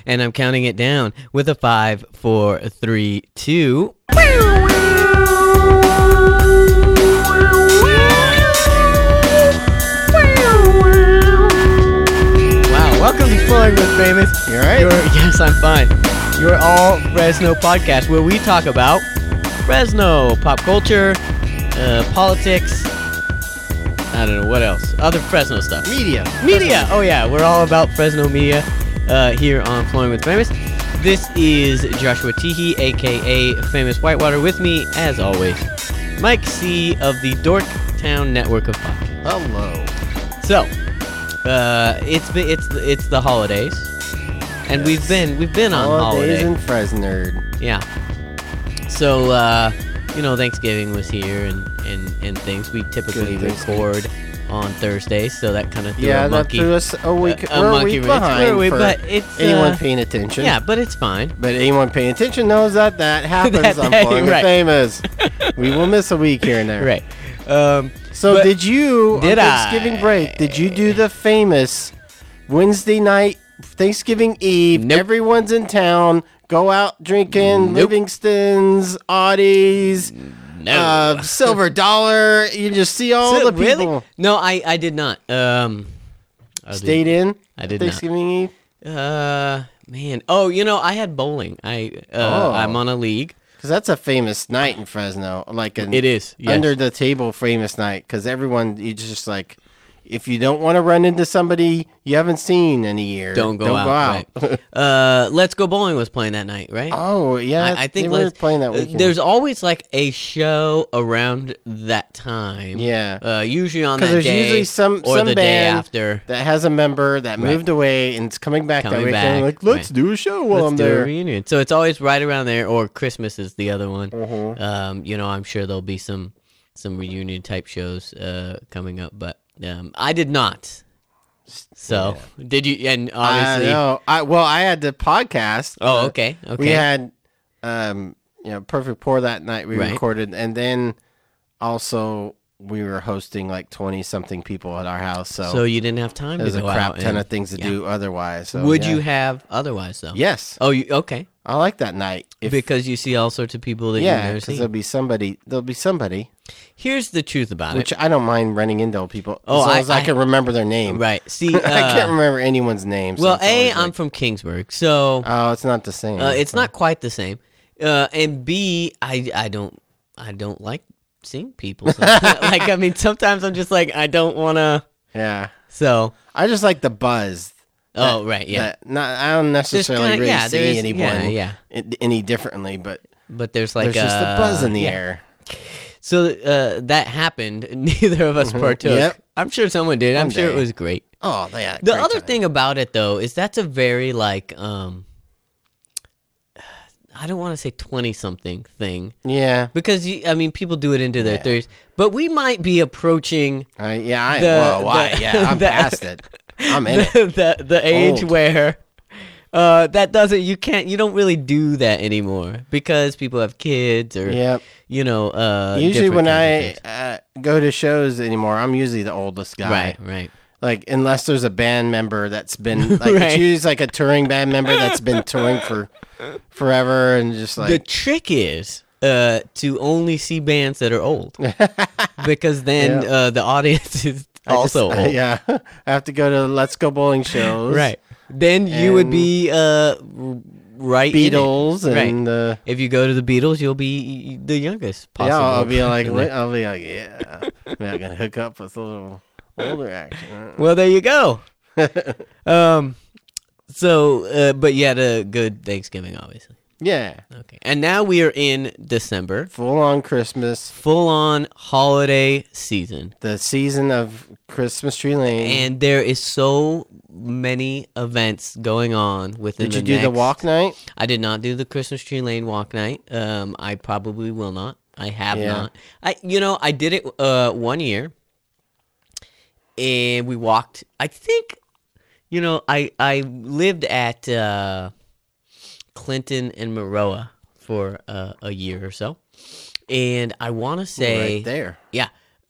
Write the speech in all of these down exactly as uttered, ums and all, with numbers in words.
and I'm counting it down with a five, four, three, two. Welcome to Flowing with Famous. You all right? You're, yes, I'm fine. Your all Fresno podcast where we talk about Fresno, pop culture, uh, politics, I don't know, what else? Other Fresno stuff. Media. Media. Oh, yeah. We're all about Fresno media uh, here on Flowing with Famous. This is Joshua Teehee, a k a. Famous Whitewater. With me, as always, Mike C. of the Dorktown Network of Podcasts. Hello. So... Uh, it's been it's it's the holidays, and yes. we've been we've been on holidays holiday. in Fresno. Yeah. So uh, you know, Thanksgiving was here, and, and, and things. We typically record on Thursdays, so that kind of threw yeah, a monkey. that threw us a week. A, a we're monkey a week wrench. behind we, for but it's anyone uh, paying attention. Yeah, but it's fine. But anyone paying attention knows that that happens that on day, Flowing right. with Famous. We will miss a week here and there. Right. Um, so but did you did on Thanksgiving I? break? Did you do the famous Wednesday night, Thanksgiving Eve? Nope. Everyone's in town. Go out drinking Nope. Livingston's, Audie's, No. uh, Silver Dollar. You just see all So, the people. really? No, I, I did not. Um, I Stayed in. I did not. Thanksgiving Eve. Uh, man. Oh, you know, I had bowling. I uh, Oh. I'm on a league. Because that's a famous night in Fresno, like an It is. Yes. under the table famous night. Because everyone, you just like, if you don't want to run into somebody you haven't seen in a year, Don't go don't out. Go out. Right. uh, Let's Go Bowling was playing that night, right? Oh yeah, I, I think they were Let's- playing that uh, weekend. There's always like a show around that time. Yeah. Uh, usually on 'Cause that there's day usually some- or some the day band after. that has a member that Right. moved away and it's coming back Coming that weekend. back, Like, let's right. do a show while Let's I'm do a there. reunion. So it's always right around there, or Christmas is the other one. Mhm. Um, you know, I'm sure there'll be some some reunion type shows uh, coming up, but um, I did not. So did you? And obviously, I know. I well, I had the podcast. oh, uh, okay, okay. We had, um, you know, Perfect Pour that night we Right. recorded, and then also we were hosting like twenty something people at our house. So, so you didn't have time to there's go a crap out ton and- of things to yeah. do otherwise. So, Would yeah. you have otherwise though? Yes, Oh, you okay? I like that night. If, Because you see all sorts of people that you've yeah, never because seen. there'll be somebody. There'll be somebody. Here's the truth about Which it. I don't mind running into people Oh, as long I- as I, I- can remember their name. Right. See, uh, I can't remember anyone's name. so well, it's A, always I'm like, from Kingsburg, so oh, it's not the same. uh, it's not quite the same. Uh, and B, I I don't I don't like seeing people. So, like I mean, sometimes I'm just like I don't want to. Yeah, So I just like the buzz. oh right, yeah. That- not, I don't necessarily kinda- really yeah, there see is- anyone yeah, yeah. i- any differently, but But there's like there's just uh, a buzz in the yeah. air. So uh, that happened. Neither of us partook. Yep. I'm sure someone did. I'm One sure it day. was great. Oh, yeah. The great other time. thing about it though is that's a very like um I don't want to say twenty something thing Yeah. because you, I mean people do it into their Yeah. thirties, but we might be approaching I, yeah. I, The- well, why? the- yeah, I'm the- past it. I'm in it. the, the the age Old. where uh that doesn't you can't you don't really do that anymore because people have kids or Yep. you know uh Usually different when kinds of I things. uh, go to shows anymore, I'm usually the oldest guy. right right Like unless there's a band member that's been like Right. it's usually like a touring band member that's been touring for forever and just like the trick is uh to only see bands that are old because then Yeah. uh the audience is I just- also old. yeah. I have to go to Let's Go Bowling shows. Right. Then you would And be uh r- right in it. Beatles Right. and uh, If you go to the Beatles, you'll be the youngest possible. yeah, I'll be like, Right. I'll be like, yeah, maybe I can hook up with a little older action. Well, there you go. um, so, uh, but you had a good Thanksgiving, obviously. Yeah, Okay, and now we are in December, full on Christmas, full on holiday season, the season of Christmas Tree Lane. and there is so many events going on within. Did you the do the next- walk night? I did not do the Christmas Tree Lane walk night. Um, I probably will not. I have Yeah. not. I, you know, I did it uh one year, and we walked. I think, you know, I I lived at uh, Clinton and Maroa for uh, a year or so, and I want to say, Right there. yeah,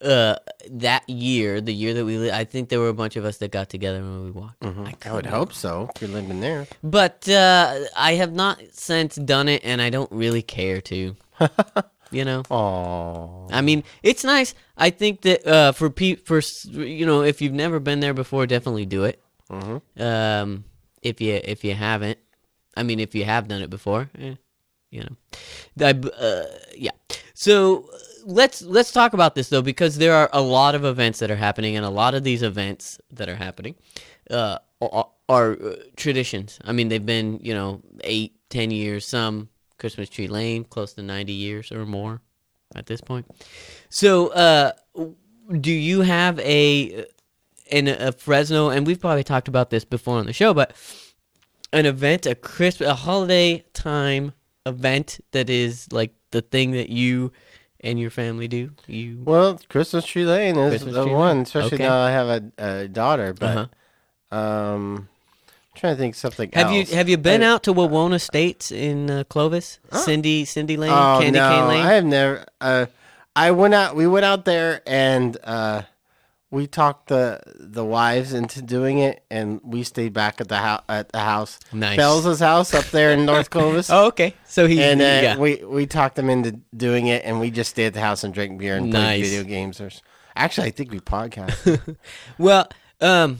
uh, that year, the year that we, li- I think there were a bunch of us that got together when we walked. Mhm. I, could would be hope so. If you're living there. But uh, I have not since done it, and I don't really care to. You know. Oh. I mean, it's nice. I think that uh, for pe- for s- you know, if you've never been there before, definitely do it. Mm-hmm. Um, if you if you haven't, I mean, if you have done it before, eh, you know, I, uh, yeah. So uh, let's let's talk about this though, because there are a lot of events that are happening, and a lot of these events that are happening uh, are, are uh, traditions. I mean, they've been you know eight, ten years. Some Christmas Tree Lane, close to ninety years or more at this point. So, uh, do you have a in a Fresno? And we've probably talked about this before on the show, but an event, a Christmas, a holiday time event that is like the thing that you and your family do. You Well, Christmas Tree Lane is Christmas the Tree one, Lane. especially Okay. now I have a, a daughter. But Uh-huh. um, I'm trying to think of something have else. you have you been I- out to Wawona Estates in uh, Clovis? Cindy Cindy Lane, Oh Candy no, Cane Lane. I have never. Uh, I went out. We went out there and uh, we talked the the wives into doing it, and we stayed back at the house at the house, Nice. Bell's house up there in North Clovis. Oh, okay. So he's And uh, yeah. we we talked them into doing it, and we just stayed at the house and drank beer and played Nice. video games. Or s- actually, I think we podcast. Well, um,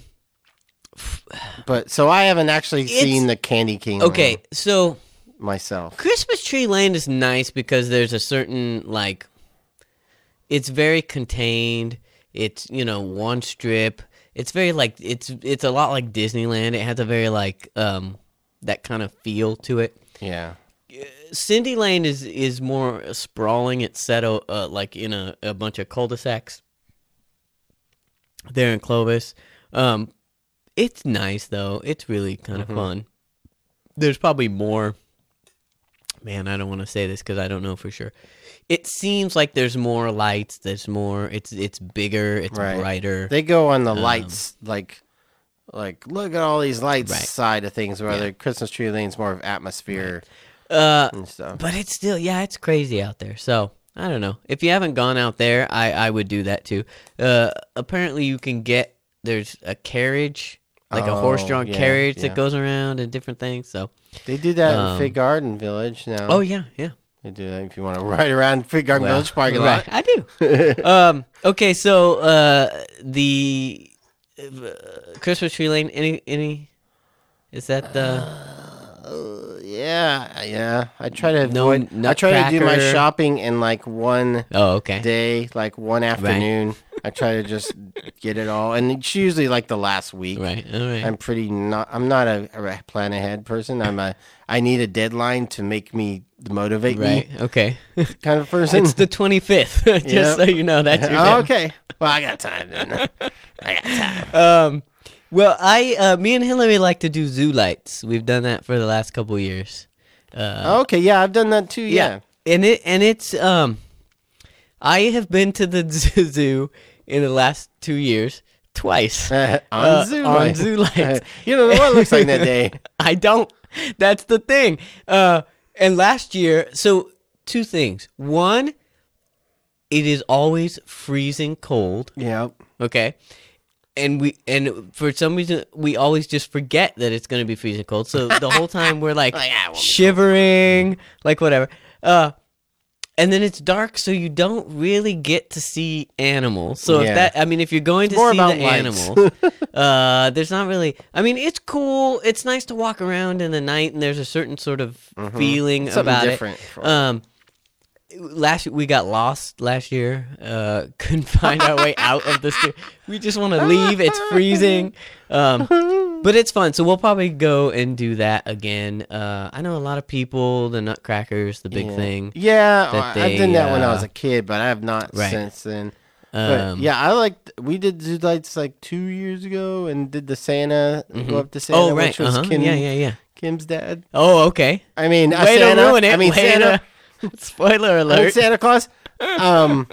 But so I haven't actually It's- seen the Candy King. okay. Lane So myself. Christmas Tree Lane is nice because there's a certain like, it's very contained. It's you know one strip. It's very like it's it's a lot like Disneyland. It has a very like um that kind of feel to it. Yeah. Cindy Lane is is more sprawling. It's set o- uh, like in a, a bunch of cul-de-sacs there in Clovis. Um, it's nice though. It's really kind of Mhm. fun. There's probably more. Man, I don't want to say this because I don't know for sure. It seems like there's more lights. There's more. It's it's bigger. It's Right. brighter. They go on the Um, lights, like, like look at all these lights Right. side of things. Where Yeah. the Christmas Tree Lane's more of atmosphere uh, and stuff. But it's still, yeah, it's crazy out there. So I don't know. If you haven't gone out there, I, I would do that too. Uh, apparently you can get there's a carriage, like a Oh, horse-drawn yeah, carriage yeah. that goes around and different things. So They do that um, in Fig Garden Village now. oh yeah, yeah. They do that if you want to ride around Fig Garden Well, Village parking right, lot. I do. um, okay, so uh, the uh, Christmas Tree Lane. Any any is that the Uh, yeah, yeah. I try to No avoid. I try to do my Nutcracker. shopping in like one oh okay day, like one afternoon. I try to just get it all, and it's usually like the last week. right all right I'm pretty not. I'm not a, a plan ahead person. I'm a. I need a deadline to make me motivate right me okay. kind of person. It's the twenty-fifth. Just Yep. so you know, that's your oh, deadline. okay. Well, I got time then. I got time. Um, well, I, uh, me and Hillary like to do zoo lights. We've done that for the last couple of years. Uh, Okay, yeah, I've done that too. Yeah. and it and it's um, I have been to the zoo in the last two years twice. on Uh, Zoo on Lights. Zoo Lights. You don't know what it looks like that day. I don't. That's the thing. Uh, and last year, so two things. One, it is always freezing cold. Yep. Okay. And we and for some reason we always just forget that it's gonna be freezing cold. So the whole time we're like Like, ah, it won't be shivering, like whatever. Uh, and then it's dark, so you don't really get to see animals. So Yeah. if that, I mean, if you're going to more see about the lights. animals, uh, there's not really. I mean, it's cool. It's nice to walk around in the night, and there's a certain sort of feeling Mm-hmm. Something about different it. for- Um, last we got lost last year. Uh, couldn't find our way out of the stu- We just want to leave. It's freezing. Um, but it's fun. So we'll probably go and do that again. Uh, I know a lot of people. The Nutcrackers, the big yeah. thing. Yeah, that I- I've done they, that when I was uh, a kid, but I have not right. since then. But Um, yeah, I like. We did Zoo Lights like two years ago, and did the Santa go up to Santa, Oh right. which was Uh-huh. Kim, Yeah, yeah, yeah. Kim's dad. Oh, okay. I mean, uh, Way Santa. to ruin it. I mean, Way Santa. to- Spoiler I mean, alert. Santa Claus. Um,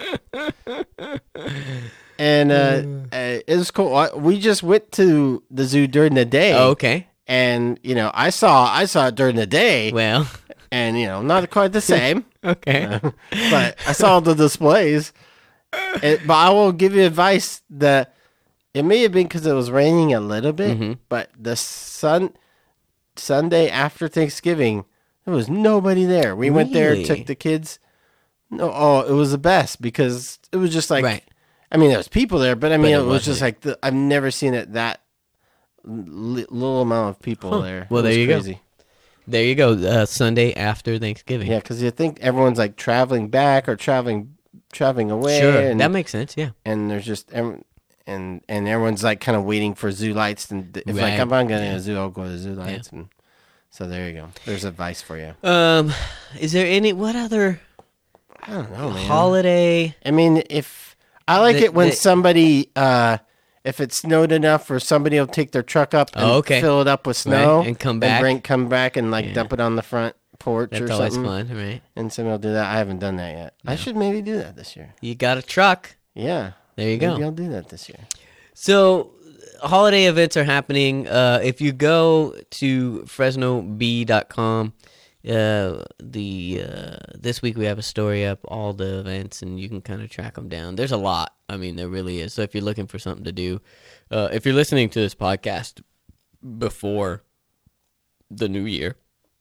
and uh, uh, it was cool. I- We just went to the zoo during the day. Oh, okay. And you know, I saw I saw it during the day, Well, and you know, not quite the same. okay. but I saw the displays, it, but I will give you advice that it may have been because it was raining a little bit, Mm-hmm. but the sun Sunday after Thanksgiving, there was nobody there. We went there, Really? took the kids. No, oh, it was the best because it was just like, Right. I mean, there was people there, but I mean, But it, it was just wasn't- like the, I've never seen it that li- little amount of people Huh. there. Well, It there was you go. crazy. There you go. Uh, Sunday after Thanksgiving. Yeah, because you think everyone's like traveling back or traveling traveling away. Sure. and, That makes sense. Yeah. and there's just every- and and everyone's like kind of waiting for zoo lights, and if like Right. I'm going to Yeah. a zoo, I'll go to zoo lights, and so there you go. There's advice for you. Um, is there any what other I don't know, man. holiday? I mean, if I like The- it when the- somebody, uh, if it snowed enough, for somebody will take their truck up and Oh, okay. fill it up with snow and come back. and bring, come back and like Yeah. dump it on the front porch That's or always something. fun, right? And somebody will do that. I haven't done that yet. I should maybe do that this year. You got a truck. Yeah. There you Maybe go. I'll do that this year. So, holiday events are happening. Uh, if you go to fresno b dot com, uh, the uh, this week we have a story up, all the events, and you can kind of track them down. There's a lot. I mean, there really is. So if you're looking for something to do, uh, if you're listening to this podcast before the new year,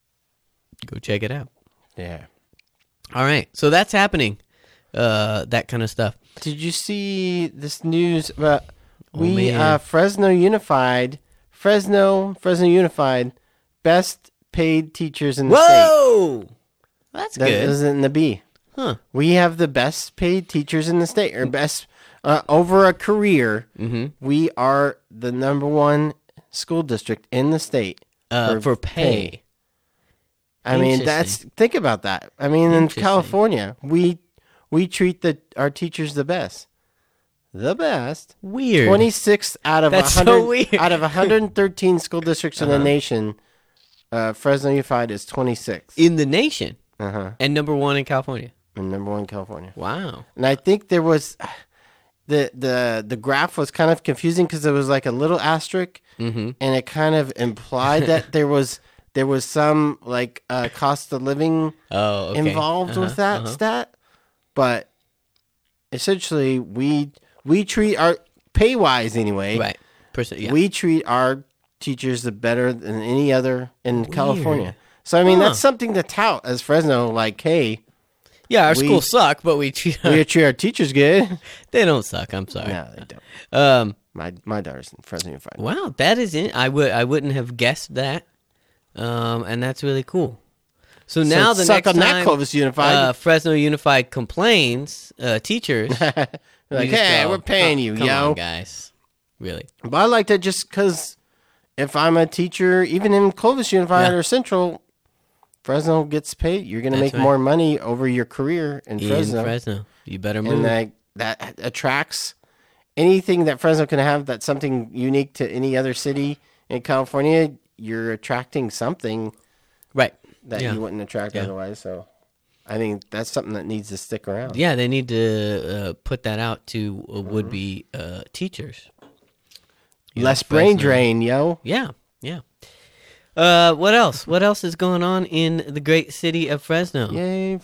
go check it out. Yeah. All right. So that's happening. Uh, that kind of stuff. Did you see this news about Oh, we man. uh, Fresno Unified, Fresno Fresno Unified, best paid teachers in the state. Whoa! That's That good. is in the B. Huh. We have the best paid teachers in the state, or best uh, over a career. Mm-hmm. We are the number one school district in the state Uh, for for pay. pay. I mean, that's think about that. I mean, in Interesting. California, we we treat the our teachers the best, the best. Weird. twenty-six out of That's so one hundred weird. out of one hundred thirteen school districts in the Uh-huh. nation. Uh, Fresno Unified is twenty-six. in the nation Uh huh. and number one in California. And number one in California. Wow. And I think there was the the the graph was kind of confusing because there was like a little asterisk, Mm-hmm. and it kind of implied that there was there was some like uh, cost of living Oh, okay. involved Uh-huh, with that uh-huh. stat, but essentially we we treat our pay wise anyway. Right. Percent. Yeah. We treat our teachers the better than any other in Weird. California. So I mean Huh. that's something to tout as Fresno. Like, hey, yeah. Our we- schools suck, but we treat. we treat our teachers good. They don't suck. I'm sorry. No, they don't. Um. My my daughter's in Fresno Unified. Wow. That is in. I would. I wouldn't have guessed that. Um. And that's really cool. So now the suck next on time that, Clovis Unified. uh, Fresno Unified complains, uh, teachers. like, you just hey, go, we're paying "Oh, you, come yo. on, guys. Really. But I like that just because if I'm a teacher, even in Clovis Unified Yeah. or Central, Fresno gets paid. You're going to That's make right. more money over your career in In Fresno. Fresno. You better move. And that, that attracts anything that Fresno can have that's something unique to any other city in California. You're attracting something right. that Yeah. you wouldn't attract Yeah. otherwise. So I think that's something that needs to stick around. Yeah, they need to uh, put that out to uh, would-be uh, teachers. You know, Less brain Fresno. drain, yo. Yeah, yeah. Uh, what else? What else is going on in the great city of Fresno? Yay,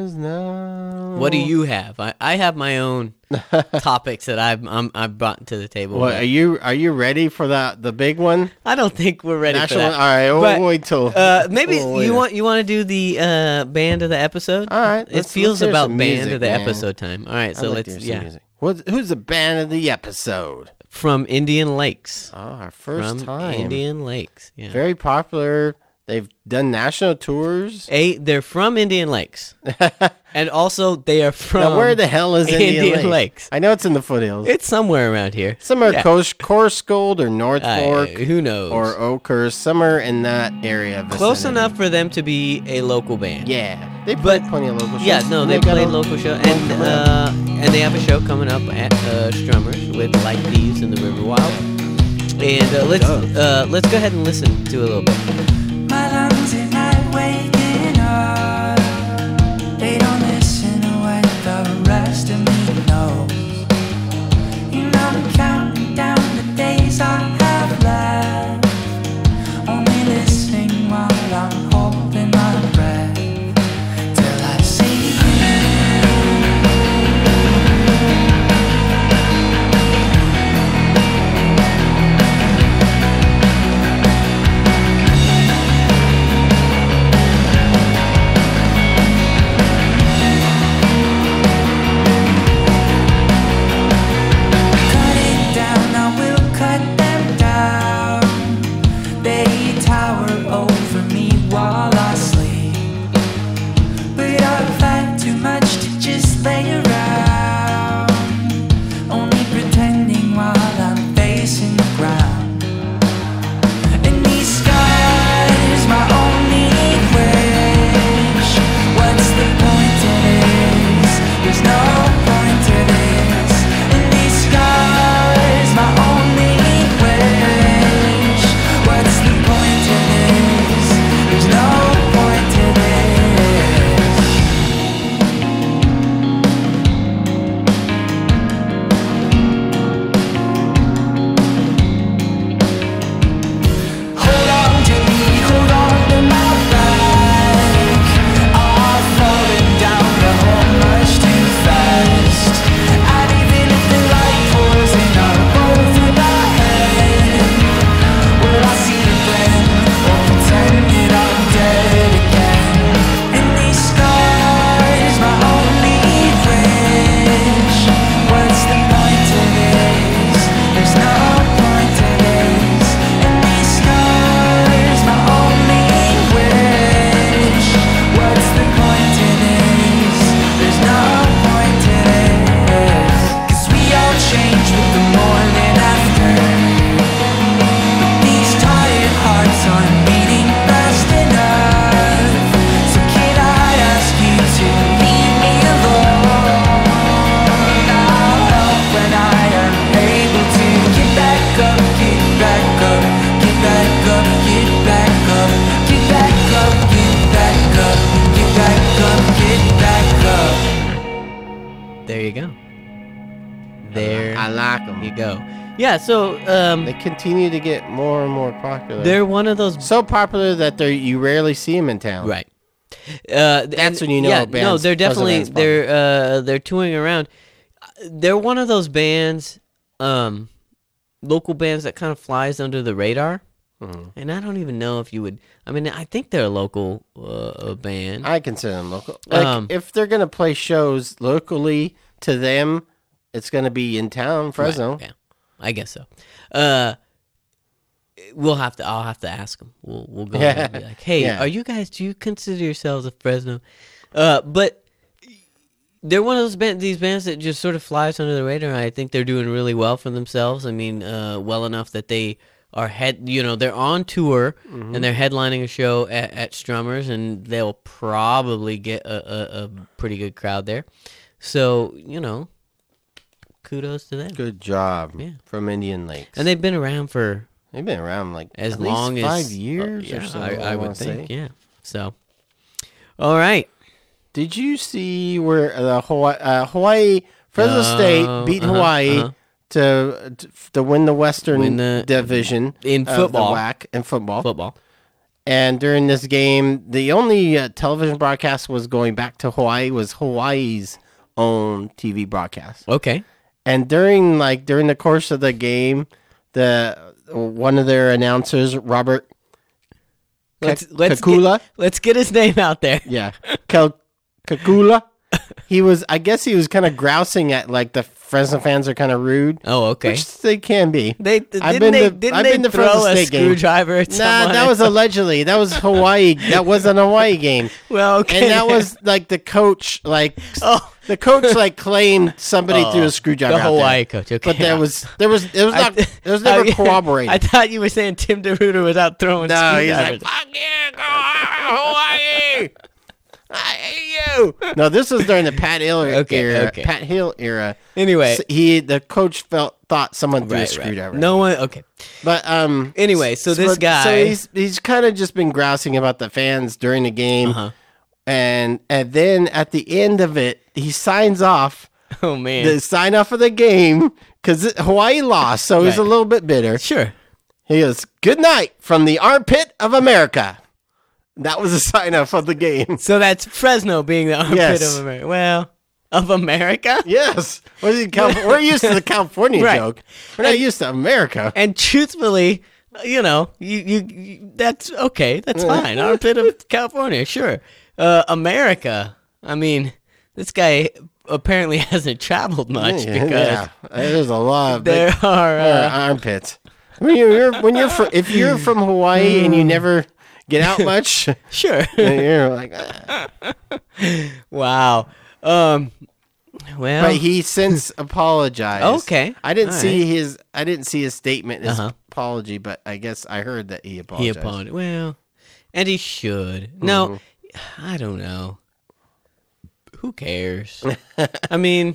Fresno. What do you have? I, I have my own topics that I've I'm, I've brought to the table. What but are you? Are you ready for the the big one? I don't think we're ready National. for All that. right, we'll But, wait till. Uh, maybe we'll wait you a- want you want to do the uh, band of the episode. All right, It let's- feels let's hear about some band music, of the man. episode time. All right, I'd so like to let's hear some yeah music. What, who's the band of the episode? from Indian Lakes. Oh, our first from time. Indian Lakes. Yeah. Very popular. They've done national tours. A, they're from Indian Lakes, and also they are from. Now, where the hell is Indian, Indian Lakes? Lakes. I know it's in the foothills. It's somewhere around here. Somewhere yeah. Coast, Corscold or North Uh, Fork who knows? or Oakhurst, somewhere in that area. Close vicinity. enough for them to be a local band. Yeah, they play But- plenty of local shows. Yeah, no, they got play a- local show, and uh, and they have a show coming up at uh, Strummers with Like Thieves and the River Wild. And uh, let's does. uh, let's go ahead and listen to a little bit. My lungs at night waking up. They don't listen to what the rest of me knows. You know I'm counting down the days I have left. Only listening while I'm holding my breath till I see you. you go. There I like them. you go. Yeah, so um, They continue to get more and more popular. they're one of those. so popular that they you rarely see them in town. Right. Uh, That's and- when you know Yeah, a band's- no, they're Fresno definitely band's popular. they're uh they're touring around. They're one of those bands, um, local bands that kind of flies under the radar. Mhm. And I don't even know if you would. I mean, I think they're a local uh, band. I consider them local. Like Um, if they're gonna play shows locally to them, it's gonna be in town, Fresno. Right, yeah, I guess so. Uh, we'll have to. I'll have to ask them. We'll we'll go there and be like, hey, Yeah. are you guys? Do you consider yourselves a Fresno? Uh, but they're one of those band, these bands that just sort of flies under the radar. I think they're doing really well for themselves. I mean, uh, well enough that they are head. You know, they're on tour Mm-hmm. and they're headlining a show at, at Strummers, and they'll probably get a, a, a pretty good crowd there. So you know, kudos to them. Good job Yeah. from Indian Lakes. And they've been around for they've been around like as at long least as five years uh, or yeah, so. I, I would wanna think, say. yeah. So, all right. Did you see where the Hawaii, uh, Hawaii Fresno Uh, State beat uh-huh, Hawaii uh-huh. to to win the Western Win the- Division in of the football. W A C in football? Football. And during this game, the only uh, television broadcast was going back to Hawaii was Hawaii's own T V broadcast. Okay. And during like during the course of the game, the one of their announcers, Robert Let's Ka- let's Kakula, get, let's get his name out there. yeah, Kel- Kakula. He was, I guess, he was kind of grousing at like the Fresno fans are kind of rude, Oh, okay. which they can be. They didn't I've been they to- didn't I've they been to throw Fresno a State game. screwdriver at Nah, someone? that was allegedly. That was Hawaii. That was an Hawaii game. well, okay. And that was like the coach, like oh, the coach, like claimed somebody Oh, threw a screwdriver. the out there. Hawaii coach. Okay. But there was, there was, it was I not, th- it was never I- corroborated. I thought you were saying Tim DeRuiter was out throwing no, he's screwdrivers. like, fuck you, go Hawaii. I hate you. No, this was during the Pat Hill Okay, era. okay. Pat Hill era. Anyway. So he, the coach felt thought someone threw a right, screwdriver. right. No one. Okay. But um. Anyway, so this but- guy. So he's he's kind of just been grousing about the fans during the game, Uh-huh. and and then at the end of it, he signs off Oh man. the sign off of the game because Hawaii lost, so he's a Right. little bit bitter. Sure. He goes, "Good night from the armpit of America." That was a sign off of the game. So that's Fresno being the armpit Yes. of America. Well, of America. Yes, what is it, Calif- we're used to the California Right. joke. We're not used to America. And truthfully, you know, you, you, you that's okay. That's fine. Armpit of California, sure. Uh, America. I mean, this guy apparently hasn't traveled much yeah, because yeah, there's a lot of there big, are. uh, Uh, armpits. When you're, you're when you're fr- if you're from Hawaii and you never get out much, sure. you're like. "Ah." Wow. Um. Well. But he since apologized. Okay. I didn't All see his I didn't see his statement, his Uh-huh. apology, but I guess I heard that he he apologized. apologized. Well, and he should. No, I don't know. Who cares? I mean,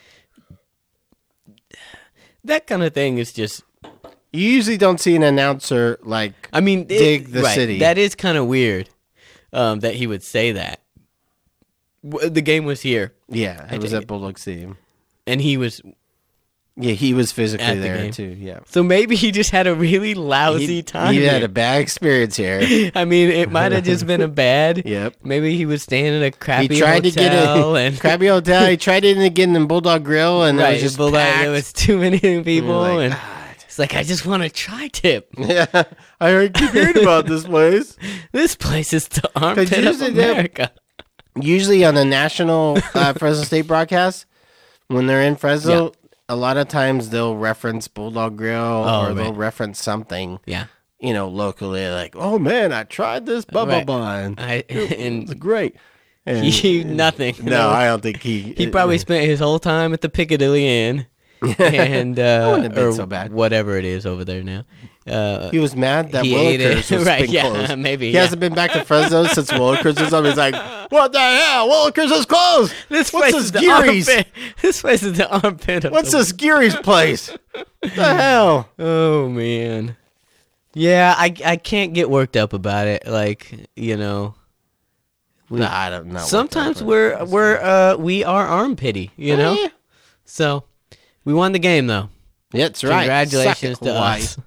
that kind of thing is just. You usually don't see an announcer like I mean, it- dig the right, city. That is kind of weird. Um, that he would say that. W- The game was here, yeah, I it was dig at it. Bulldog Stadium. and he was. Yeah, he was physically At the there game. too. Yeah, So maybe he just had a really lousy he, time. he had here. a bad experience here. I mean, it might have just been a bad. Yep. Maybe he was staying in a crappy He tried to get hotel in and Krabby Hotel. He tried it again in Bulldog Grill, and it right, was just Bulldog, packed. there was too many people, like, and it's like I just want a tri-tip. Yeah, I heard keep hearing about this place. This place is the armpit of usually they- America. Usually on the national uh, Fresno State broadcast, when they're in Fresno, a lot of times they'll reference Bulldog Grill Oh, or they'll right. reference something, Yeah, you know, locally. Like, oh man, I tried this bubble Right. bun. I It's and great. And, he nothing. no, I don't think he. He probably spent his whole time at the Piccadilly Inn, and uh, wouldn't have been or so bad. whatever it is over there now. Uh, He was mad that He ate it. Willikers was Right, been yeah, closed. maybe, He yeah. hasn't been back to Fresno since Willikers was up. He's like, what the hell? Willikers is closed. this What's place this is the Geary's? armpit. This place is the armpit of What's the this Geary's place? What the hell? Oh man, yeah, I I can't get worked up about it. Like you know, Nah, I don't know. sometimes we're we're uh we are armpitty. You know, Eh, So we won the game, though. Yeah, that's right. Congratulations Suck it, to Hawaii. us.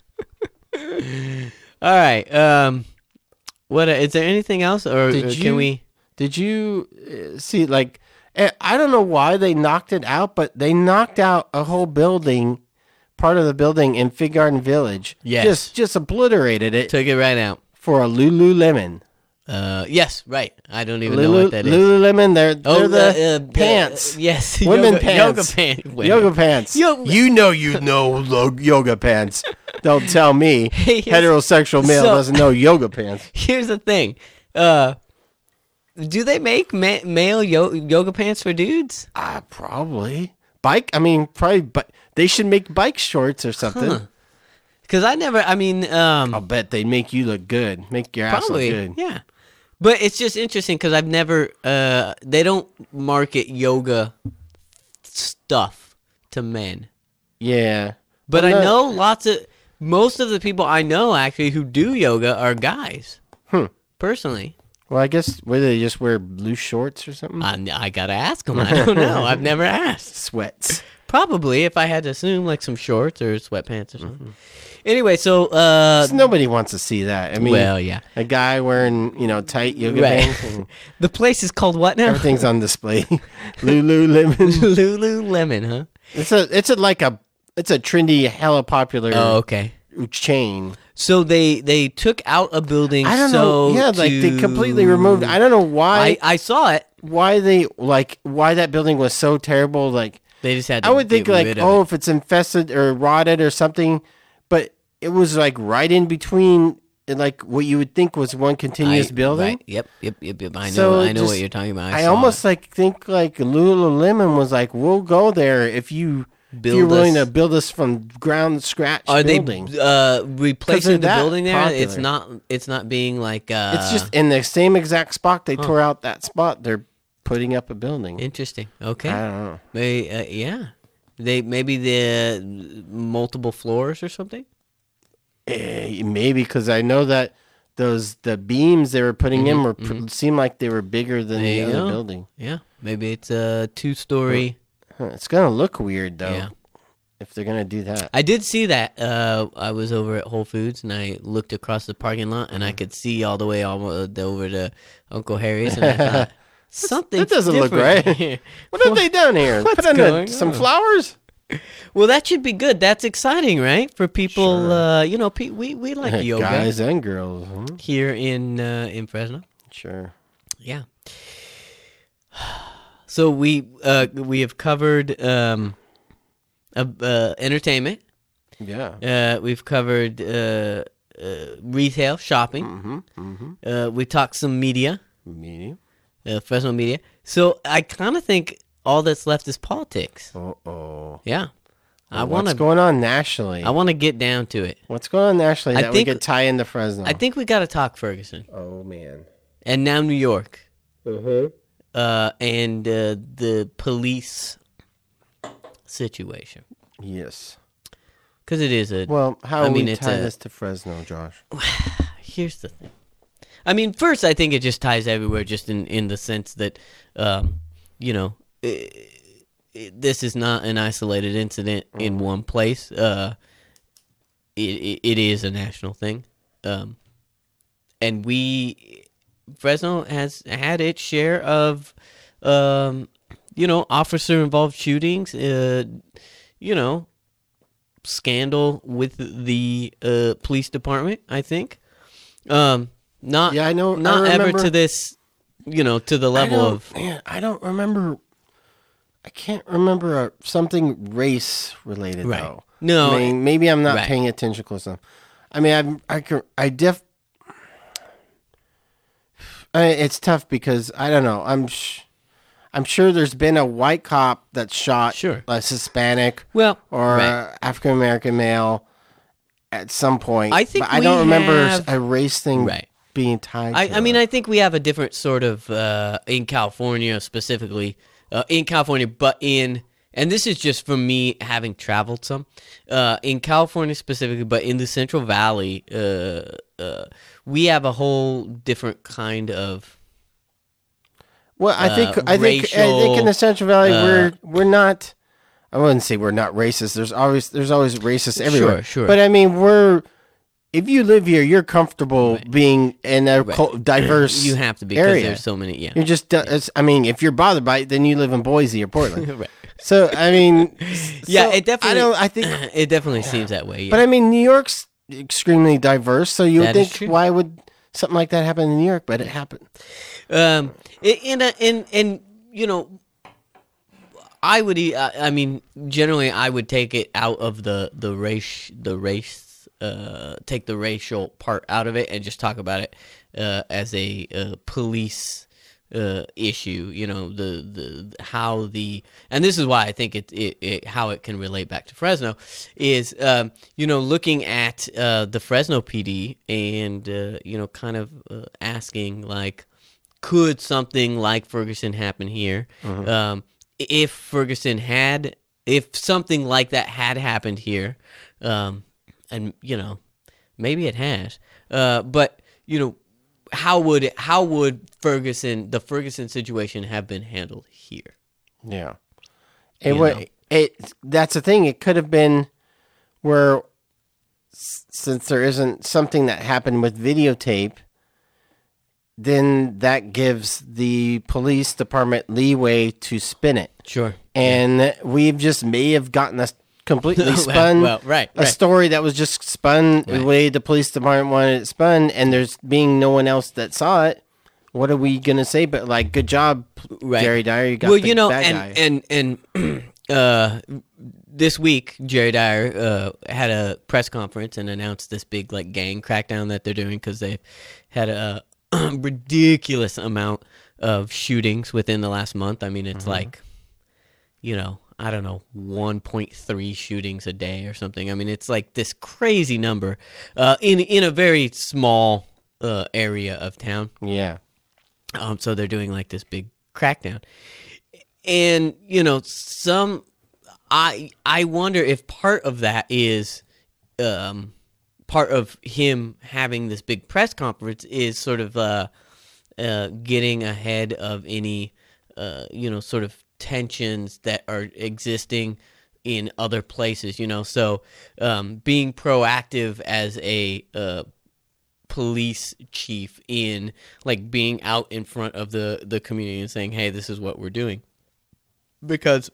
All right. Um, what uh, is there anything else, or, Did or you- can we? Did you uh, see, like, eh, I don't know why they knocked it out, but they knocked out a whole building, part of the building in Fig Garden Village. Yes. Just, just obliterated it Took it right out. for a Lululemon. Uh, yes, right. I don't even know Lulu, what that is. Lululemon, they're, they're Oh, the uh, uh, pants. uh, yes, Women yoga, pants. Yoga pants. Women. Yoga pants. Yo- you know you know lo- yoga pants. Don't tell me Hey, here's- heterosexual male so- doesn't know yoga pants. Here's the thing. Uh, do they make ma- male yo- yoga pants for dudes? Ah, probably. Bike, I mean, probably, but they should make bike shorts or something. Huh. Because I never. I mean, um, I'll bet they make you look good. Make your ass probably. look good. Yeah. But it's just interesting because I've never. Uh, they don't market yoga stuff to men. Yeah. But Well, I no- know lots of. Most of the people I know actually who do yoga are guys. Hmm. Personally. Well, I guess, whether they just wear blue shorts or something? I, I gotta ask them. I don't know. I've never asked. Sweats. Probably, if I had to assume, like some shorts or sweatpants or something. Anyway, so uh, 'Cause nobody wants to see that. I mean, well, yeah, a guy wearing, you know, tight yoga Right. pants. And the place is called what now? everything's on display. Lululemon. Lululemon, huh? It's a, it's a, like a, it's a trendy, hella popular Oh, okay. chain. So they they took out a building. I don't so know. Yeah, like they to- completely removed. I don't know why. I I saw it. why they like why that building was so terrible. Like They just had. To I would think get like, rid of oh, it. if it's infested or rotted or something, but it was like right in between, like what you would think was one continuous I- building. Right. Yep, yep, yep, yep. I know. So I know just- what you're talking about. I, I saw almost it. like think like Lululemon was like, we'll go there if you if Build you're willing us- to build us from ground scratch Are building. they uh, replacing the that building there? It's popular. not. It's not being like. Uh, it's just in the same exact spot they tore out that spot. They're putting up a building. interesting. Okay. I don't know. They, uh, yeah. They maybe the multiple floors or something. Eh, maybe because I know that those the beams they were putting in were pr- seemed like they were bigger than Mm-hmm, There the you other go. building. Yeah. Maybe it's a two-story. Huh, it's gonna look weird though Yeah. if they're gonna do that. I did see that. Uh, I was over at Whole Foods and I looked across the parking lot Mm-hmm. and I could see all the way almost over to Uncle Harry's and I thought something doesn't look right. here. What have they done here? what's Put in going a, some on? flowers. Well, that should be good. That's exciting, right? For people, uh, you know, pe- we we like yoga Guys and girls. hmm? here in uh, in Fresno. Sure. Yeah. So we uh, we have covered um, uh, uh, entertainment. Yeah. Uh, we've covered uh, uh, retail, shopping. Mm-hmm. Mm-hmm. Uh, we talked some media, Medium. uh, Fresno media. So I kind of think all that's left is politics. Uh oh. Yeah, I What's want to. going on nationally? I want to get down to it. What's going on nationally I that think- we could tie into Fresno? I think we got to talk Ferguson Oh man. and now New York, Mm-hmm. uh, and uh, the police situation Yes. because it is a. Well, how I do mean, we it's tie a- this to Fresno, Josh? Here's the thing. I mean, first, I think it just ties everywhere, just in, in the sense that, um, you know, i i this is not an isolated incident in one place. Uh, it, it, it is a national thing. Um, and we, Fresno has had its share of, um, you know, officer involved shootings, uh, you know, scandal with the uh, police department, I think. Um, not Yeah, I know- I Not ever remember- to this, you know, to the level I don't- of. man, I don't remember. I can't remember uh, something race related Right. though. No, I mean, maybe I'm not right. paying attention close enough. I mean, I'm, I can, I def. I, it's tough because I don't know. I'm, sh- I'm sure there's been a white cop that shot Sure. a Hispanic Well, or right. a African American male at some point. I think but I don't we remember have- a race thing Right. being tied. I, to I mean, it. I think we have a different sort of uh, in California specifically, uh, in California, but in and this is just from me having traveled some uh, in California specifically, but in the Central Valley, uh, uh, we have a whole different kind of Well, I think uh, I think I think in racial, the Central Valley uh, we're we're not I wouldn't say we're not racist. There's always there's always racists everywhere. Sure, sure. But I mean, we're if you live here, you're comfortable Right. being in a Right. co- diverse. You have to be because area. there's so many. Yeah. You're just. uh, It's, I mean, if you're bothered by it, then you live in Boise or Portland. right. So I mean, Yeah, so it definitely. I don't. I think, it definitely seems that way. Yeah. but I mean, New York's extremely diverse. So you would That is think, true. why would something like that happen in New York? But it happened. Um, in a, in in you know, I would. e- I I mean, generally, I would take it out of the the race, the race, uh, take the racial part out of it, and just talk about it uh, as a uh, police uh, issue. You know, the the how the and this is why I think it, it, it how it can relate back to Fresno is um, you know looking at uh, the Fresno P D and uh, you know kind of uh, asking like. Could something like Ferguson happen here? Um, if Ferguson had, if something like that had happened here, um, and you know, maybe it has, uh, but you know, how would it, how would Ferguson, the Ferguson situation, have been handled here? Yeah. It You would. know? It. That's the thing. It could have been where, s- since there isn't something that happened with videotape, then that gives the police department leeway to spin it. Sure. And we just may have gotten a s- completely Well, spun well, right, a right. story that was just spun the Right. way the police department wanted it spun, and there's being no one else that saw it. What are we gonna say? But like, good job, Right. Jerry Dyer. You got well, the you know, bad and guy. and and uh, this week Jerry Dyer uh, had a press conference and announced this big like gang crackdown that they're doing because they had a ridiculous amount of shootings within the last month. I mean, it's Mm-hmm. like, you know, I don't know, one point three shootings a day or something. I mean, it's like this crazy number uh, in in a very small uh, area of town. yeah. Um, so they're doing like this big crackdown, and you know, some I I wonder if part of that is, um, part of him having this big press conference is sort of uh, uh, getting ahead of any, uh, you know, sort of tensions that are existing in other places. You know, so um, being proactive as a uh, police chief in like being out in front of the the community and saying, hey, this is what we're doing, because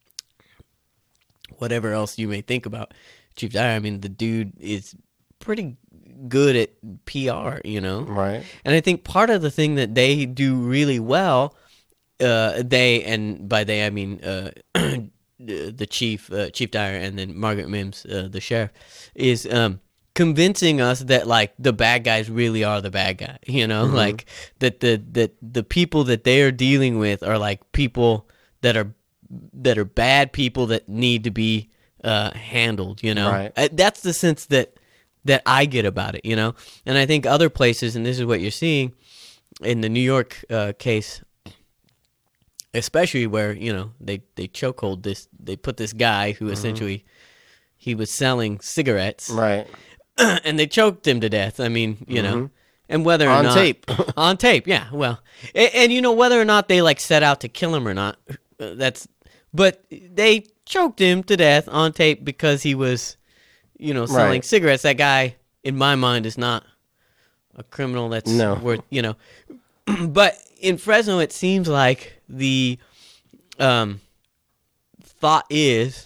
whatever else you may think about Chief Dyer, I mean, the dude is pretty good at P R, you know, Right. and I think part of the thing that they do really well, uh they and by they I mean uh the chief uh, Chief Dyer and then Margaret Mims, uh, the sheriff, is um convincing us that like the bad guys really are the bad guy, you know, like that the that the people that they are dealing with are like people that are that are bad people that need to be uh handled, you know. Right. Uh, that's the sense that that I get about it, you know. And I think other places, and this is what you're seeing in the New York uh, case, especially where, you know, they they chokehold this, they put this guy who essentially he was selling cigarettes, Right. and they choked him to death. I mean, you know, and whether or On not tape. on tape, yeah. Well, and, and you know whether or not they like set out to kill him or not, uh, that's. But they choked him to death on tape because he was, you know, selling Right. cigarettes. That guy, in my mind, is not a criminal that's No. worth, you know. But in Fresno, it seems like the um, thought is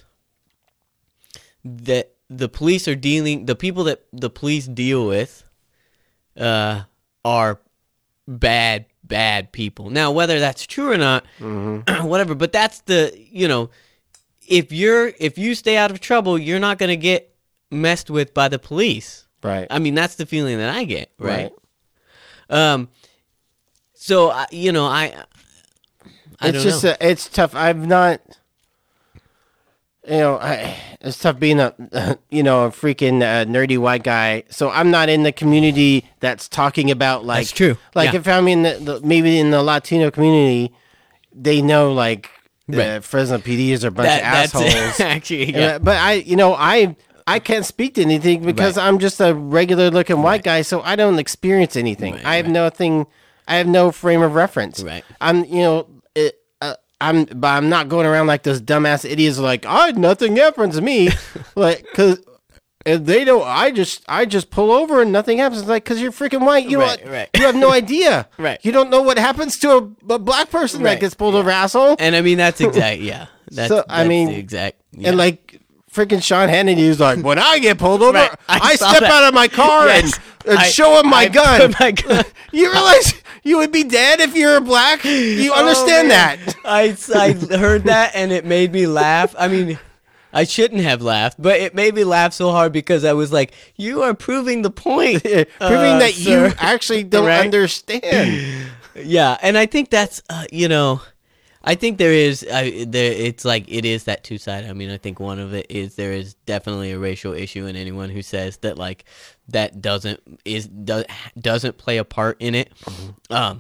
that the police are dealing, the people that the police deal with uh, are bad, bad people. Now, whether that's true or not, whatever, but that's the, you know, if you're, if you stay out of trouble, you're not going to get messed with by the police. Right. I mean, that's the feeling that I get, right? Right. Um, so, I, you know, I, I it's don't just know. A, it's tough. I've not, you know, I, it's tough being a, you know, a freaking uh, nerdy white guy. So I'm not in the community that's talking about like. That's true. Like Yeah. if I'm in the, the maybe in the Latino community, they know like the Right. Fresno P D is a bunch That- of that's assholes. actually, Uh, yeah. But I, you know, I. I can't speak to anything because Right. I'm just a regular looking white guy, so I don't experience anything. Right, I have right. nothing. I have no frame of reference. Right. I'm, you know, it, uh, I'm, but I'm not going around like those dumbass idiots like, oh, nothing happens to me. Like, cause if they don't, I just, I just pull over and nothing happens. It's like, cause you're freaking white. You Right, don't, right. you have no idea. Right. You don't know what happens to a, a black person Right, that gets pulled over, asshole. And I mean, that's exact. Yeah. That's, So, I that's mean, the exact. Yeah. And like freaking Sean Hannity is like, when I get pulled over, Right, I I, saw step that. out of my car Yes. and, and I- show him my I gun. put my gun. You realize you would be dead if you're black? You understand Oh, man. that? I, I heard that and it made me laugh. I mean, I shouldn't have laughed, but it made me laugh so hard because I was like, you are proving the point. Proving uh, that sir. you actually don't Right? understand. Yeah, and I think that's, uh, you know, I think there is, I, there. It's like, it is that two-sided. I mean, I think one of it is there is definitely a racial issue, and anyone who says that, like, that doesn't, is, does, doesn't play a part in it, um,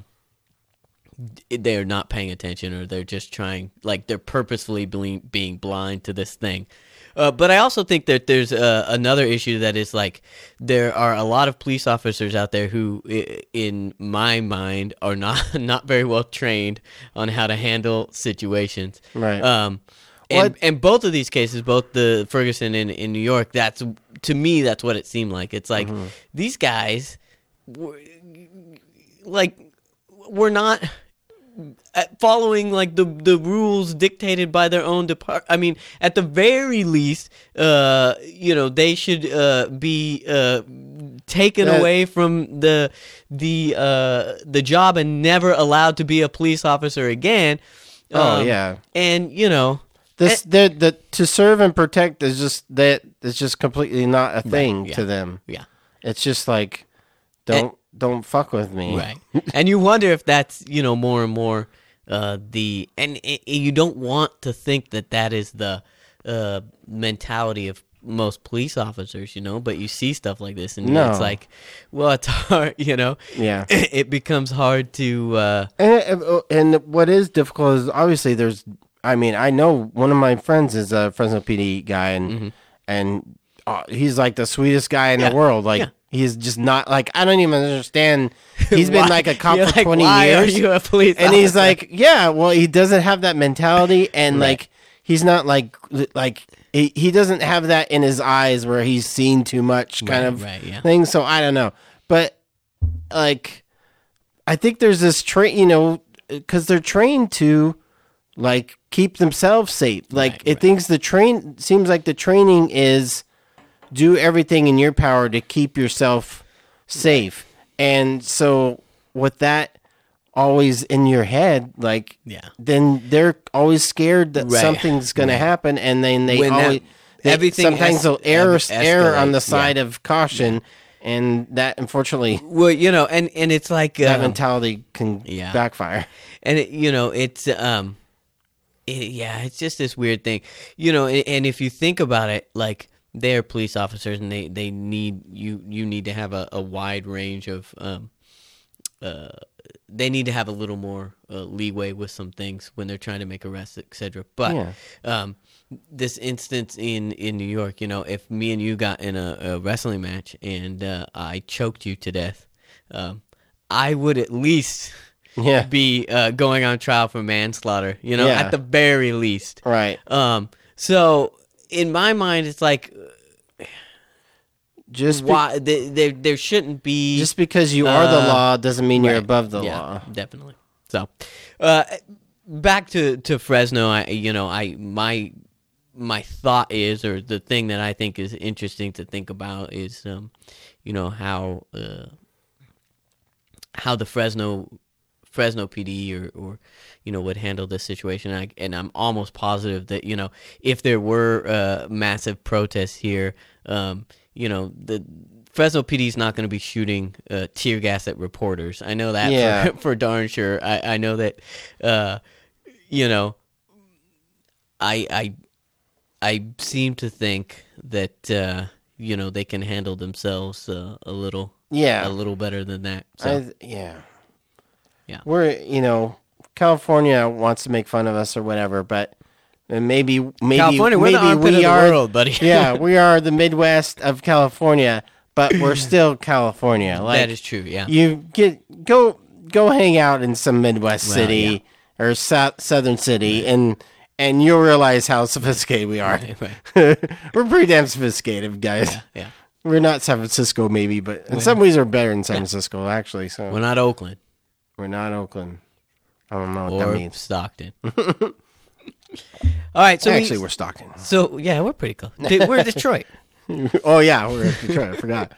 they're not paying attention, or they're just trying, like, they're purposefully being, being blind to this thing. Uh, but I also think that there's uh, another issue that is like there are a lot of police officers out there who, i- in my mind, are not not very well trained on how to handle situations. Right. Um, and What- and both of these cases, both the Ferguson in in New York, that's to me that's what it seemed like. It's like these guys, were, like, were not at following like the the rules dictated by their own depart. I mean, at the very least, uh, you know, they should uh, be uh, taken That- away from the the uh, the job and never allowed to be a police officer again. Oh, Um, yeah. and you know, This the the to serve and protect is just that it's just completely not a thing yeah. to them. yeah. It's just like don't don't fuck with me. Right. And you wonder if that's, you know, more and more uh, the, and i i- you don't want to think that that is the uh, mentality of most police officers, you know, but you see stuff like this and No. it's like, well, it's hard, you know, Yeah. it becomes hard to, uh, And and what is difficult is obviously there's. I mean, I know one of my friends is a Fresno P D guy, and and uh, he's like the sweetest guy in Mm-hmm. Yeah, the world. Like yeah. he's just not like I don't even understand. He's been why- like a cop you're for like, twenty why years, are you a police and he's officer? like, yeah, well, he doesn't have that mentality, and Right. like he's not like like he, he doesn't have that in his eyes where he's seen too much kind Right, of right, yeah. thing. So I don't know, but like I think there's this train, you know, because they're trained to like keep themselves safe. Like Right, it right. thinks the train seems like the training is do everything in your power to keep yourself safe. And so with that always in your head, like Yeah. then they're always scared that Right, something's going right. to happen, and then they When that- always they- everything sometimes es- they'll err es- err on the escalates, side yeah. of caution, and that unfortunately well, you know, and, and it's like, that um, mentality can yeah. backfire. and it, you know, it's, um, it, yeah, it's just this weird thing, you know, and, and if you think about it, like, they're police officers and they, they need, you, you need to have a, a wide range of, um, uh, they need to have a little more uh, leeway with some things when they're trying to make arrests, et cetera. But Yeah. um, this instance in, in New York, you know, if me and you got in a, a wrestling match and uh, I choked you to death, um, I would at least Yeah. be uh, going on trial for manslaughter, you know, Yeah. at the very least. Right. Um, so in my mind, it's like, Just be- why there, there there shouldn't be just because you are the Uh, law doesn't mean you're right. above the Yeah, law. definitely. So, uh, back to, to Fresno, I you know I my my thought is, or the thing that I think is interesting to think about is, um, you know how uh, how the Fresno Fresno P D or, or you know would handle this situation, and, I, and I'm almost positive that you know if there were uh, massive protests here, um, you know the Fresno P D is not going to be shooting uh, tear gas at reporters. I know that Yeah. for, for darn sure. I, I know that, uh, you know, I I I seem to think that uh, you know they can handle themselves uh, a little Yeah. a little better than that. So I, yeah. Yeah. We're, you know, California wants to make fun of us or whatever, but maybe, maybe, California, we're maybe the armpit we of the are, world, buddy. yeah, we are the Midwest of California, but we're still California. Like, that is true. Yeah. you get, go, go hang out in some Midwest Well, city yeah. or so- Southern City, and and you'll realize how sophisticated we are. Right. We're pretty damn sophisticated, guys. Yeah, yeah. We're not San Francisco, maybe, but in some ways we're better than San Francisco, actually. So We're not Oakland we're not Oakland. I don't know what or that means. Stockton. All right, so Actually, we, we're Stockton. so yeah, we're pretty close. Dude, we're Detroit. Oh yeah, we're at Detroit. I forgot.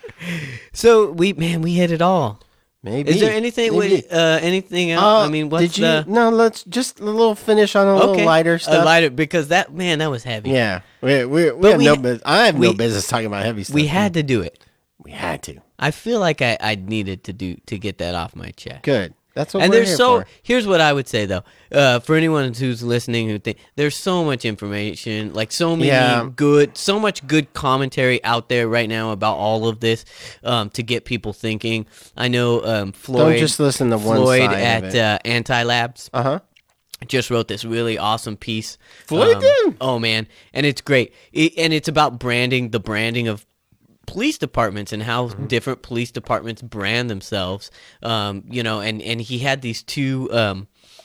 So we man, we hit it all. Maybe. Is there anything Maybe. with uh, anything else? Uh, I mean, what's did you? the No, let's just a little finish on a little okay lighter stuff. A lighter because that man that was heavy. Yeah, we we, we But have we no ha- business. I have no we- business talking about heavy stuff. We had to do it. we had to. I feel like I, I needed to do to get that off my chest. Good. That's what And we're there's here so for. here's what I would say though, uh, for anyone who's listening who think there's so much information, like so many Yeah. good, so much good commentary out there right now about all of this, um, to get people thinking. I know um, Floyd, Don't just listen to one Floyd side at of it. uh, Anti Labs Uh huh. just wrote this really awesome piece. Floyd did? Oh man, and it's great, it, and it's about branding, the branding of police departments and how Mm-hmm. different police departments brand themselves. Um, you know, and and he had these two um,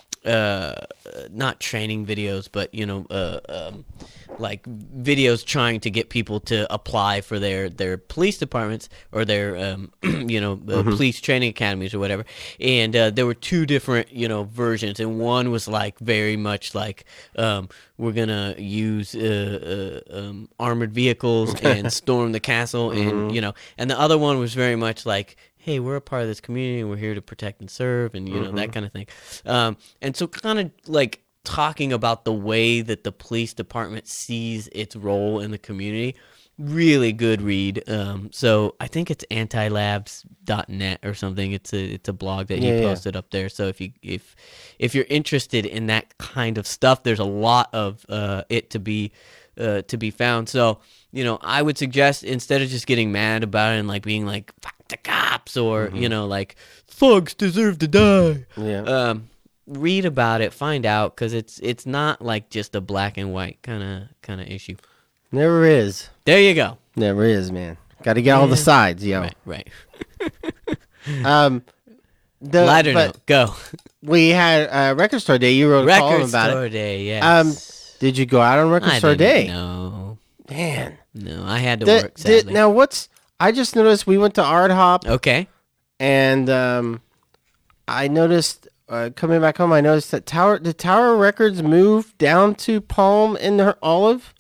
uh, not training videos, but you know, uh, um, like videos trying to get people to apply for their their police departments or their um, you know uh, police training academies or whatever. And uh, there were two different you know versions, and one was like very much like um, we're gonna use uh, uh, um, armored vehicles and storm the castle, and you know, and the other one was very much like, hey, we're a part of this community and we're here to protect and serve, and you know that kind of thing. Um, and so kind of like talking about the way that the police department sees its role in the community. Really good read. Um, so I think it's anti labs dot net or something. It's a it's a blog that Yeah, he yeah. posted up there. So if you if if you're interested in that kind of stuff, there's a lot of uh, it to be uh, to be found. So you know, I would suggest instead of just getting mad about it and like being like fuck the cops or you know like thugs deserve to die. Yeah. Um, read about it, find out, because it's it's not like just a black and white kind of kind of issue. Never is. There you go. Never is, man. Got to get all the sides, yo. Right, right. Um, the, Lighter but note, go. we had uh, record store day. You wrote a column Record about store it. day, yes. Um, did you go out on record I store didn't day? know. Man. No, I had to Did- work, did- sadly. now what's? I just noticed we went to Art Hop, Okay. and um, I noticed uh, coming back home. I noticed that Tower the Tower Records moved down to Palm in her Olive.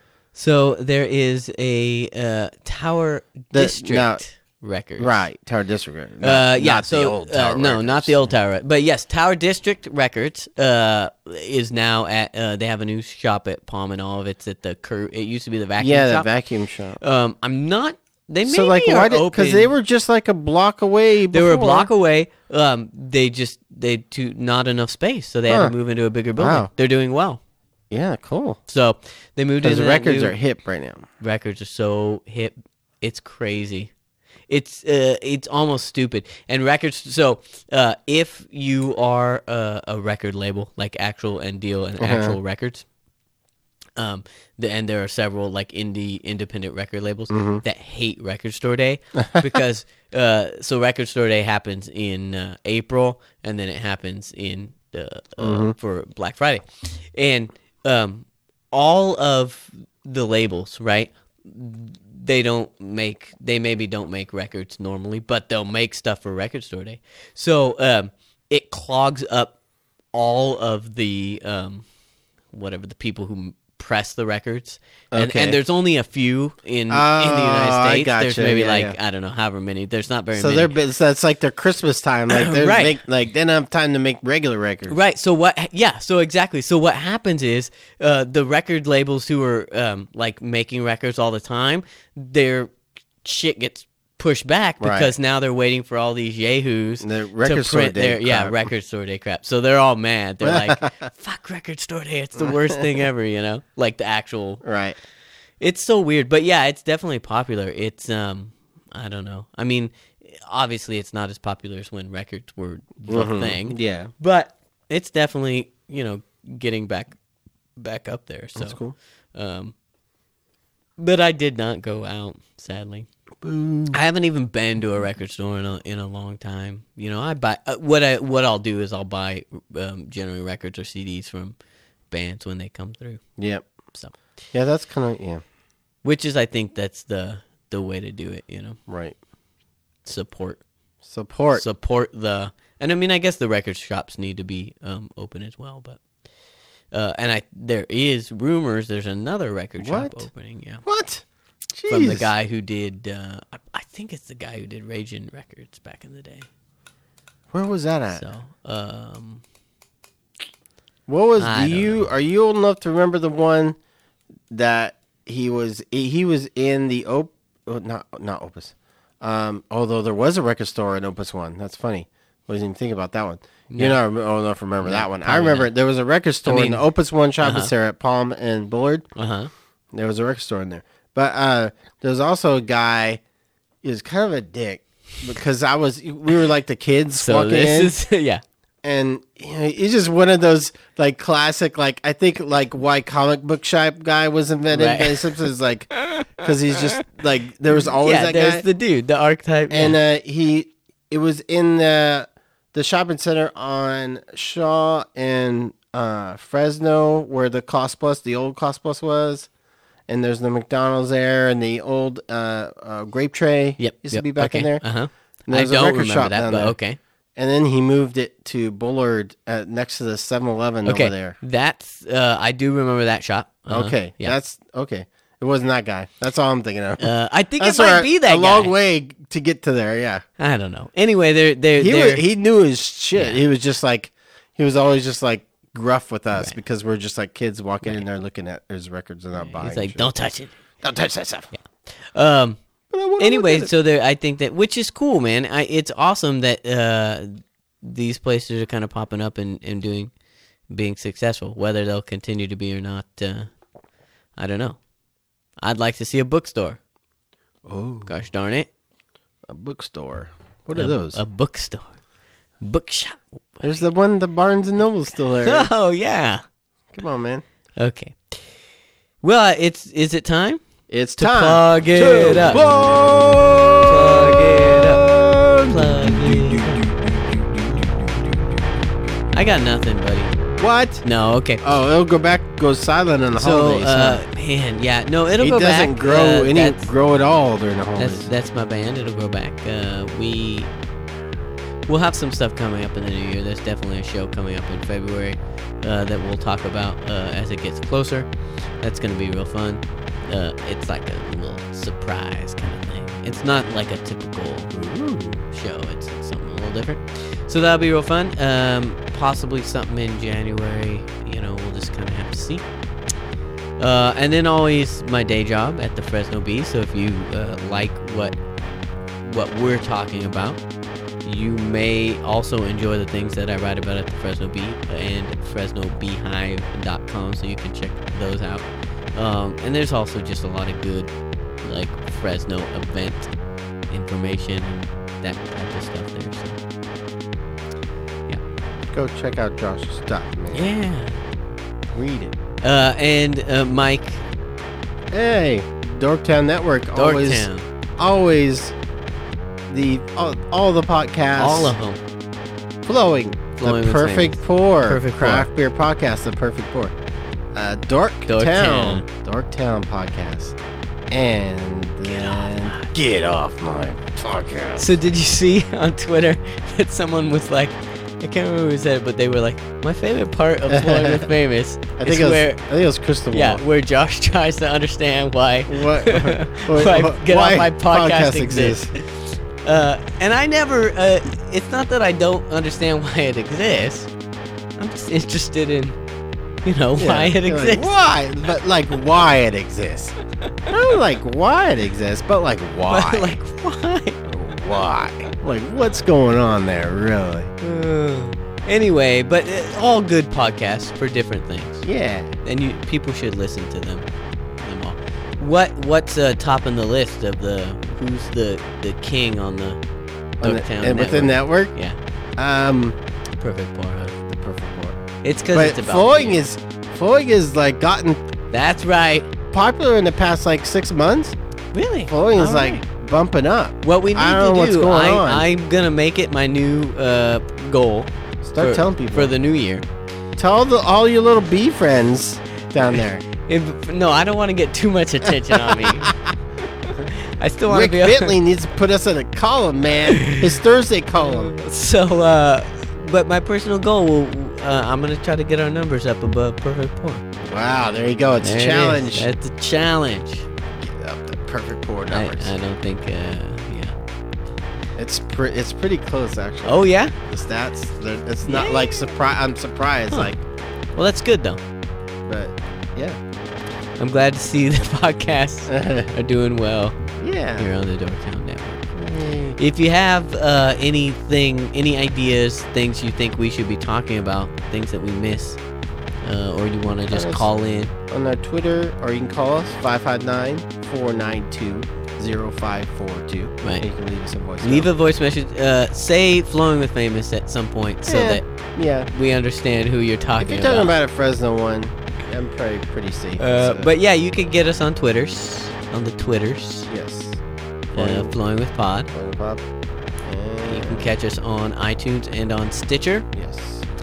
So there is a uh, Tower The- District now- record. Right, Tower District. Records. Uh, Not- yeah, not so the old uh, Tower no, Records. not the old Tower, but yes, Tower District Records uh, is now at. Uh, they have a new shop at Palm and Olive. It's at the Cur- It used to be the vacuum Yeah, the shop. vacuum shop. um, I'm not. They maybe So like, are why did? open. Because they were just like a block away. They were a before. block away. Um, they just they too not enough space, so they had Huh. to move into a bigger building. Wow. They're doing well, Yeah, cool. so they moved Because into the that records new- are hip right now. records are so hip, it's crazy. It's uh, it's almost stupid. And records. So uh, if you are a, a record label, like actual and deal and Uh-huh. actual records, um, the, and there are several like indie independent record labels Mm-hmm. that hate Record Store Day because uh, so Record Store Day happens in uh, April and then it happens in uh, uh, Mm-hmm. for Black Friday, and um, all of the labels, right? They don't make they maybe don't make records normally, but they'll make stuff for Record Store Day. So um, it clogs up all of the um, whatever the people who press the records, and, Okay. and there's only a few in in the Oh, United I States. There's gotcha. maybe Yeah, like yeah. I don't know however many. There's not very So many. they're bus- that's like their Christmas time. Like they're Right. make, like they don't have time to make regular records. Right. So what? Yeah. So exactly. So what happens is uh, the record labels who are um, like making records all the time, their shit gets pushed back Right. because now they're waiting for all these yahoos The Record to Store print Day their yeah crap. record store day crap. So they're all mad. They're like, "Fuck Record Store Day! It's the worst thing ever." You know, like the actual. Right. It's so weird, but yeah, it's definitely popular. It's um, I don't know. I mean, obviously, it's not as popular as when records were the Mhm. thing. Yeah. But it's definitely, you know, getting back back up there. So That's cool. um but I did not go out, sadly. Boo. I haven't even been to a record store in a in a long time. You know, I buy uh, what I what I'll do is I'll buy um, generally records or C Ds from bands when they come through. Yep. So, Yeah, that's kind of yeah. which is I think that's the the way to do it. You know, Right. support Support. support the and I mean I guess the record shops need to be um, open as well, but uh, and I there is rumors there's another record shop What? opening. Yeah. What? Jeez. From the guy who did, uh, I, I think it's the guy who did Raging Records back in the day. Where was that at? So, um, What was? I Do don't you know. are you old enough to remember the one that he was he was in the op oh, not not Opus. Um, although there was a record store in Opus One. That's funny. I wasn't even thinking about that one. You're No. not rem- old enough to remember No, that one. I probably remember not. there was a record store mean, in the Opus One shopping uh-huh. center at Palm and Bullard. uh huh. There was a record store in there. But uh, there was also a guy. He was kind of a dick because I was. We were like the kids So walking this in. is yeah. And you know, he's just one of those like classic, like I think like why comic book shop guy was invented. Right. By Simpsons, like because he's just like there was always yeah, that there's guy, the dude, the archetype. and yeah. uh, he it was in the the shopping center on Shaw and uh, Fresno where the Cost Plus, the old Cost Plus was, and there's the McDonald's there and the old uh, uh, Grape Tray yep, used yep, to be back okay, in there. Uh huh. And I there's a don't record remember shop that, down but there. okay. And then he moved it to Bullard uh, next to the seven eleven Okay, over there. that's uh, I do remember that shop. Uh-huh. Okay, yeah. that's okay. It wasn't that guy. That's all I'm thinking of. Uh, I think That's it might where- be that a guy. long way to get to there. Yeah, I don't know. Anyway, they're they're, he they're was, he knew his shit. Yeah. He was just like he was always just like gruff with us Right. because we're just like kids walking in there looking at his records and not buying. he's like, shit. don't touch it. don't touch that stuff. Um. But I wanna look Anyway, at it. so there, I think that which is cool, man. I, it's awesome that uh, these places are kind of popping up and, and doing, being successful. Whether they'll continue to be or not, uh, I don't know. I'd like to see a bookstore. oh, Gosh darn it! a bookstore. What a, are those? A bookstore, bookshop. There's the one, the Barnes and Noble still there. Oh yeah. Come on, man. Okay. Well, it's is it time? It's To time plug it to up. plug Plug it up. Plug it up. I got nothing, buddy. What? No, okay. Oh, it'll go back, go silent on the So, holidays. uh, huh? man, yeah, no, it'll He go back. doesn't grow uh, any that's, grow at all during the holidays. that's that's my band. It'll go back. Uh, we we'll have some stuff coming up in the new year. There's definitely a show coming up in February uh, that we'll talk about uh, as it gets closer. That's gonna be real fun. Uh, it's like a little surprise kind of thing. It's not like a typical show. It's something a little different. So that'll be real fun. Um, possibly something in January. You know, we'll just kind of have to see. Uh, and then always my day job at the Fresno Bee. So if you uh, like what what we're talking about, you may also enjoy the things that I write about at the Fresno Bee and Fresno Beehive dot com. So you can check those out. Um, and there's also just a lot of good, like Fresno event information and that type of stuff there. So Go check out Josh's stuff, man. yeah. Read it. Uh, and uh, Mike, Hey, Dorktown Network. Always, Dorktown, always the all, all the podcasts. all of them. flowing. Flowing the with Perfect Famous. Pour. Perfect Craft Pour. beer podcast. The Perfect Pour. Uh, Dorktown. Dorktown. Dorktown podcast. And then get off my podcast. So did you see on Twitter that someone was like, I can't remember who said it, but they were like, my favorite part of Flowing with Famous I is think it was. where, I think it was Crystal. yeah, where Josh tries to understand why, What? why, Get why Off My Podcast, podcast exists. exists. Uh, and I never, uh, it's not that I don't understand why it exists. I'm just interested in, you know, Yeah, why it you're like, exists. why? But like why it exists. Not like why it exists, but like why? But, like, why? why? Like what's going on there, really? Uh, anyway, but uh, all good podcasts for different things. Yeah. And you people should listen to them, them all. What what's uh, topping the list of the who's the the king on the On the- Dorktown and within network? network, Yeah, um, perfect pour. Huh? the perfect pour. It's because But it's about flowing beer. is flowing is like gotten That's right. popular in the past like six months. Really? Flowing is All like right. bumping up. What we need I don't to know do, what's going I, on. I'm gonna make it my new uh, goal. Start for, telling people. for the new year. Tell the, all your little bee friends down there. If, no, I don't want to get too much attention on me. I still want to Rick be. Bentley needs to put us in a column, man. His Thursday column. So, uh, but my personal goal will. Uh, I'm gonna try to get our numbers up above perfect pour. Wow, there you go. It's There a it challenge. is. That's a challenge. Get up the perfect pour I, numbers. I don't think. Uh, yeah. It's pre- it's pretty close actually. Oh yeah. The stats. they're- It's not Yeah. like surprise. I'm surprised. Huh. Like, Well, that's good though. but yeah, I'm glad to see the podcasts are doing well yeah. here on the Dorktown Network. If you have uh, anything, any ideas, things you think we should be talking about, things that we miss, uh, or you want to just Let us- call in, On our Twitter, or you can call us five five nine, four nine two, zero five four two. Right. And you can leave us a voice. leave a voice message. Uh, say "Flowing with Famous" at some point so Yeah. that Yeah. we understand who you're talking If you're about. talking about a Fresno one, I'm pretty pretty safe. uh, so- but yeah, you can get us on Twitters, on the Twitters, yes. uh, Flowing with Pod. Flowing Pop. You can And catch us on iTunes and on Stitcher. yes.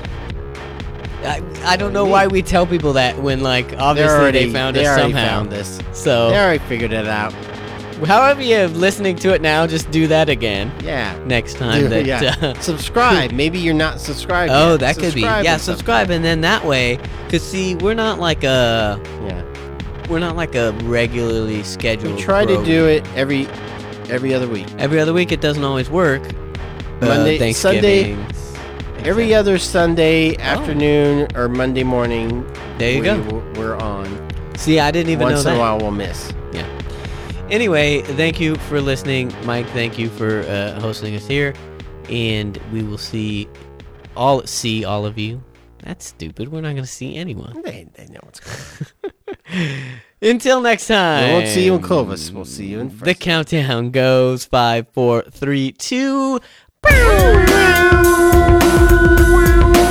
I, I don't know why we tell people that when, like, obviously already, they found they us already somehow. found this. So, They already figured it out. however you're listening to it now, just do that again Yeah. next time. Dude, that, yeah. uh, Subscribe. Maybe you're not subscribed. oh, yet. that could be. Subscribe Yeah, and stuff. subscribe, and then that way, cause see, we're not like a Yeah. we're not like a regularly scheduled. We try to program. do it every every other week. every other week. It doesn't always work. Monday- uh, Thanksgiving. Every other Sunday afternoon or Monday morning. Oh. There you we, go. We're on. See, I didn't even Once know in that. a while, we'll miss. Yeah. Anyway, thank you for listening, Mike. Thank you for uh, hosting us here, and we will see all see all of you. That's stupid. We're not going to see anyone They, they know what's going on. until next time. We won't see you in Clovis. We'll see you in The Fresno. countdown goes five, four, three, two.